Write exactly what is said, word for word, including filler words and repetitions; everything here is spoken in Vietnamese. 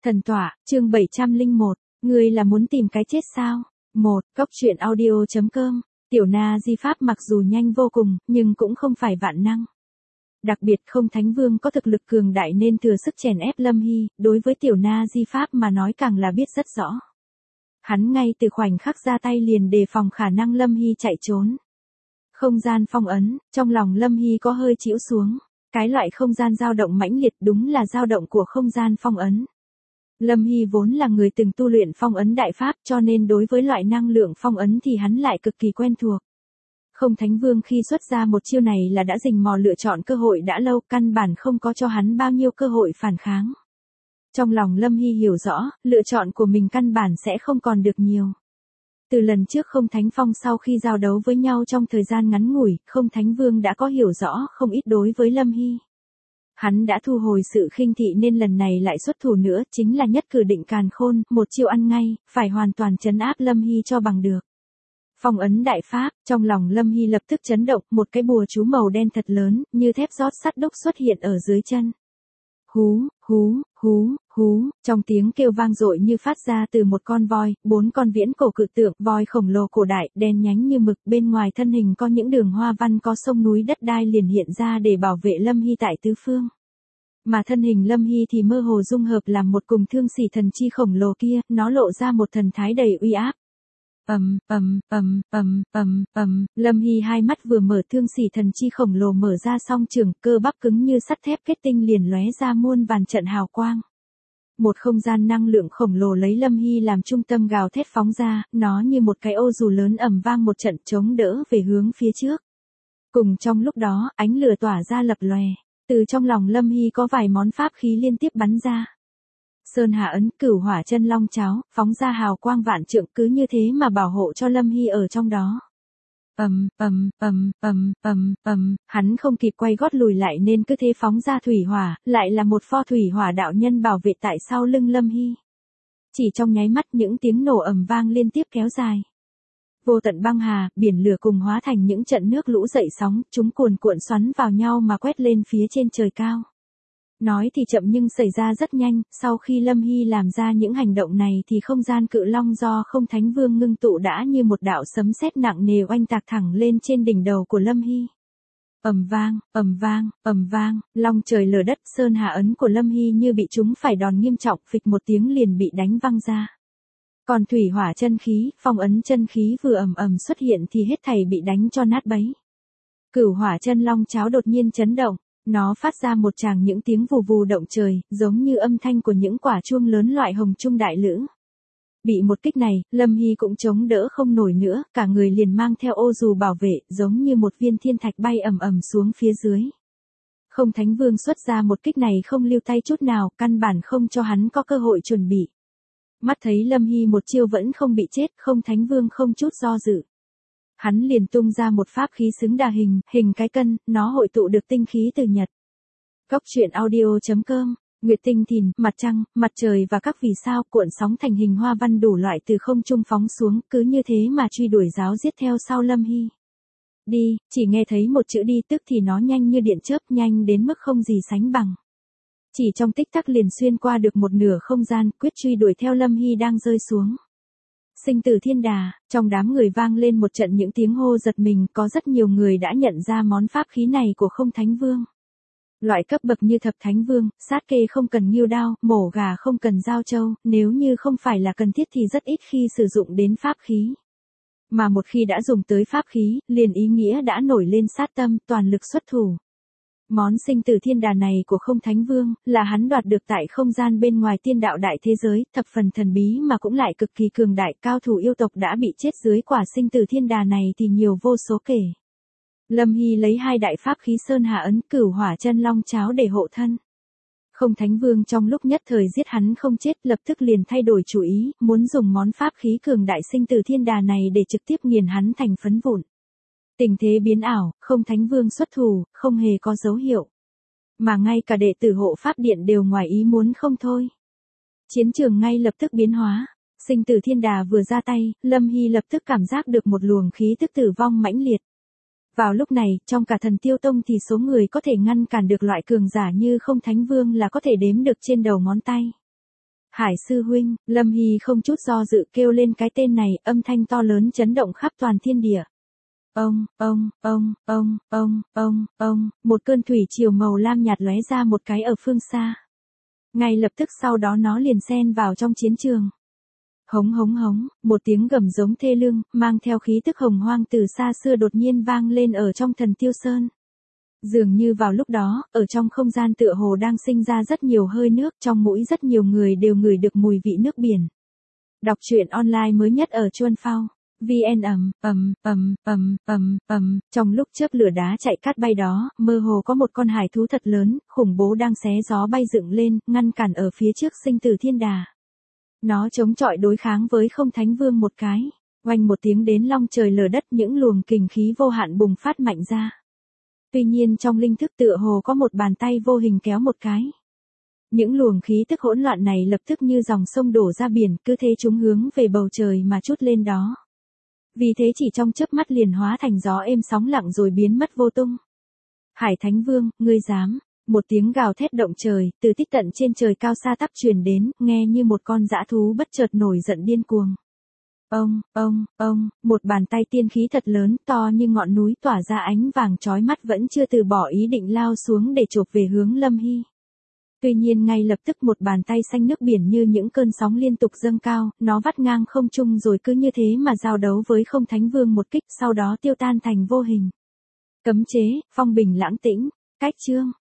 Thần tọa, chương bảy trăm lẻ một, ngươi là muốn tìm cái chết sao? một. Cốc truyện audio.com, Tiểu Na Di Pháp mặc dù nhanh vô cùng, nhưng cũng không phải vạn năng. Đặc biệt không Thánh Vương có thực lực cường đại nên thừa sức chèn ép Lâm Hy, đối với Tiểu Na Di Pháp mà nói càng là biết rất rõ. Hắn ngay từ khoảnh khắc ra tay liền đề phòng khả năng Lâm Hy chạy trốn. Không gian phong ấn, trong lòng Lâm Hy có hơi chĩu xuống. Cái loại không gian dao động mãnh liệt đúng là dao động của không gian phong ấn. Lâm Hy vốn là người từng tu luyện phong ấn đại pháp cho nên đối với loại năng lượng phong ấn thì hắn lại cực kỳ quen thuộc. Không Thánh Vương khi xuất ra một chiêu này là đã rình mò lựa chọn cơ hội đã lâu, căn bản không có cho hắn bao nhiêu cơ hội phản kháng. Trong lòng Lâm Hy hiểu rõ, lựa chọn của mình căn bản sẽ không còn được nhiều. Từ lần trước Không Thánh Phong sau khi giao đấu với nhau trong thời gian ngắn ngủi, Không Thánh Vương đã có hiểu rõ không ít đối với Lâm Hy. Hắn đã thu hồi sự khinh thị nên lần này lại xuất thủ nữa, chính là nhất cử định càn khôn, một chiêu ăn ngay, phải hoàn toàn trấn áp Lâm Hy cho bằng được. Phong ấn đại pháp, trong lòng Lâm Hy lập tức chấn động, một cái bùa chú màu đen thật lớn, như thép rót sắt đúc xuất hiện ở dưới chân. Hú, hú, hú, hú, trong tiếng kêu vang dội như phát ra từ một con voi, bốn con viễn cổ cự tượng, voi khổng lồ cổ đại, đen nhánh như mực, bên ngoài thân hình có những đường hoa văn có sông núi đất đai liền hiện ra để bảo vệ Lâm Hy tại tứ phương. Mà thân hình Lâm Hy thì mơ hồ dung hợp làm một cùng Thương Sỉ thần chi khổng lồ kia, nó lộ ra một thần thái đầy uy áp. Ầm, ầm, ầm, ầm, ầm, ầm, Lâm Hy hai mắt vừa mở, Thương Sỉ thần chi khổng lồ mở ra song trường, cơ bắp cứng như sắt thép kết tinh liền lóe ra muôn vàn trận hào quang. Một không gian năng lượng khổng lồ lấy Lâm Hy làm trung tâm gào thét phóng ra, nó như một cái ô dù lớn ầm vang một trận chống đỡ về hướng phía trước. Cùng trong lúc đó, ánh lửa tỏa ra lập lòe, từ trong lòng Lâm Hy có vài món pháp khí liên tiếp bắn ra. Sơn Hà ấn, Cửu Hỏa Chân Long cháo, phóng ra hào quang vạn trượng, cứ như thế mà bảo hộ cho Lâm Hy ở trong đó. Ầm, ầm, ầm, ầm, ầm, ầm, hắn không kịp quay gót lùi lại nên cứ thế phóng ra thủy hỏa, lại là một pho thủy hỏa đạo nhân bảo vệ tại sau lưng Lâm Hy. Chỉ trong nháy mắt những tiếng nổ ầm vang liên tiếp kéo dài. Vô tận băng hà, biển lửa cùng hóa thành những trận nước lũ dậy sóng, chúng cuồn cuộn xoắn vào nhau mà quét lên phía trên trời cao. Nói thì chậm nhưng xảy ra rất nhanh, sau khi Lâm Hy làm ra những hành động này thì không gian cự long do Không Thánh Vương ngưng tụ đã như một đạo sấm sét nặng nề oanh tạc thẳng lên trên đỉnh đầu của Lâm Hy. Ầm vang, ầm vang, ầm vang, long trời lở đất, Sơn Hà ấn của Lâm Hy như bị trúng phải đòn nghiêm trọng, phịch một tiếng liền bị đánh văng ra. Còn thủy hỏa chân khí, phong ấn chân khí vừa ầm ầm xuất hiện thì hết thảy bị đánh cho nát bấy. Cửu Hỏa Chân Long cháo đột nhiên chấn động. Nó phát ra một tràng những tiếng vù vù động trời, giống như âm thanh của những quả chuông lớn loại hồng trung đại lữ. Bị một kích này, Lâm Hy cũng chống đỡ không nổi nữa, cả người liền mang theo ô dù bảo vệ, giống như một viên thiên thạch bay ầm ầm xuống phía dưới. Không Thánh Vương xuất ra một kích này không lưu tay chút nào, căn bản không cho hắn có cơ hội chuẩn bị. Mắt thấy Lâm Hy một chiêu vẫn không bị chết, Không Thánh Vương không chút do dự. Hắn liền tung ra một pháp khí xứng đà hình, hình cái cân, nó hội tụ được tinh khí từ nhật. Cốc truyện audio.com, Nguyệt tinh thìn, mặt trăng, mặt trời và các vì sao cuộn sóng thành hình hoa văn đủ loại từ không trung phóng xuống, cứ như thế mà truy đuổi giáo giết theo sau Lâm Hy. Đi, chỉ nghe thấy một chữ đi tức thì nó nhanh như điện chớp, nhanh đến mức không gì sánh bằng. Chỉ trong tích tắc liền xuyên qua được một nửa không gian, quyết truy đuổi theo Lâm Hy đang rơi xuống. Sinh tử thiên đà, trong đám người vang lên một trận những tiếng hô giật mình, có rất nhiều người đã nhận ra món pháp khí này của Không Thánh Vương. Loại cấp bậc như Thập Thánh Vương, sát kê không cần nghêu đao, mổ gà không cần dao trâu, nếu như không phải là cần thiết thì rất ít khi sử dụng đến pháp khí. Mà một khi đã dùng tới pháp khí, liền ý nghĩa đã nổi lên sát tâm, toàn lực xuất thủ. Món sinh tử thiên đà này của Không Thánh Vương, là hắn đoạt được tại không gian bên ngoài tiên đạo đại thế giới, thập phần thần bí mà cũng lại cực kỳ cường đại, cao thủ yêu tộc đã bị chết dưới quả sinh tử thiên đà này thì nhiều vô số kể. Lâm Hy lấy hai đại pháp khí Sơn Hà ấn, Cửu Hỏa Chân Long cháo để hộ thân. Không Thánh Vương trong lúc nhất thời giết hắn không chết, lập tức liền thay đổi chủ ý, muốn dùng món pháp khí cường đại sinh tử thiên đà này để trực tiếp nghiền hắn thành phấn vụn. Tình thế biến ảo, Không Thánh Vương xuất thủ, không hề có dấu hiệu. Mà ngay cả đệ tử hộ pháp điện đều ngoài ý muốn không thôi. Chiến trường ngay lập tức biến hóa. Sinh tử thiên đà vừa ra tay, Lâm Hy lập tức cảm giác được một luồng khí tức tử vong mãnh liệt. Vào lúc này, trong cả Thần Tiêu Tông thì số người có thể ngăn cản được loại cường giả như Không Thánh Vương là có thể đếm được trên đầu ngón tay. Hải sư huynh, Lâm Hy không chút do dự kêu lên cái tên này, âm thanh to lớn chấn động khắp toàn thiên địa. Ông, ông, ông, ông, ông, ông, ông, một cơn thủy triều màu lam nhạt lóe ra một cái ở phương xa. Ngay lập tức sau đó nó liền xen vào trong chiến trường. Hống hống hống, một tiếng gầm giống thê lương, mang theo khí tức hồng hoang từ xa xưa đột nhiên vang lên ở trong Thần Tiêu Sơn. Dường như vào lúc đó, ở trong không gian tựa hồ đang sinh ra rất nhiều hơi nước, trong mũi rất nhiều người đều ngửi được mùi vị nước biển. Đọc truyện online mới nhất ở Chuan Phao. vê en ầm, ầm, ầm, ầm, ầm, ầm, trong lúc chớp lửa đá chạy cát bay đó, mơ hồ có một con hải thú thật lớn, khủng bố đang xé gió bay dựng lên, ngăn cản ở phía trước sinh tử thiên đà. Nó chống chọi đối kháng với không thánh vương một cái, oanh một tiếng đến long trời lở đất, những luồng kình khí vô hạn bùng phát mạnh ra. Tuy nhiên trong linh thức tựa hồ có một bàn tay vô hình kéo một cái. Những luồng khí tức hỗn loạn này lập tức như dòng sông đổ ra biển, cứ thế chúng hướng về bầu trời mà trút lên đó. Vì thế chỉ trong chớp mắt liền hóa thành gió êm sóng lặng rồi biến mất vô tung. Hải Thánh Vương, ngươi dám? Một tiếng gào thét động trời, từ tít tận trên trời cao xa tắp truyền đến, nghe như một con dã thú bất chợt nổi giận điên cuồng. Ông, ông, ông, một bàn tay tiên khí thật lớn, to như ngọn núi tỏa ra ánh vàng chói mắt vẫn chưa từ bỏ ý định lao xuống để chộp về hướng Lâm Hy. Tuy nhiên ngay lập tức một bàn tay xanh nước biển như những cơn sóng liên tục dâng cao, nó vắt ngang không trung rồi cứ như thế mà giao đấu với không thánh vương một kích, sau đó tiêu tan thành vô hình. Cấm chế, phong bình lãng tĩnh, cách chương.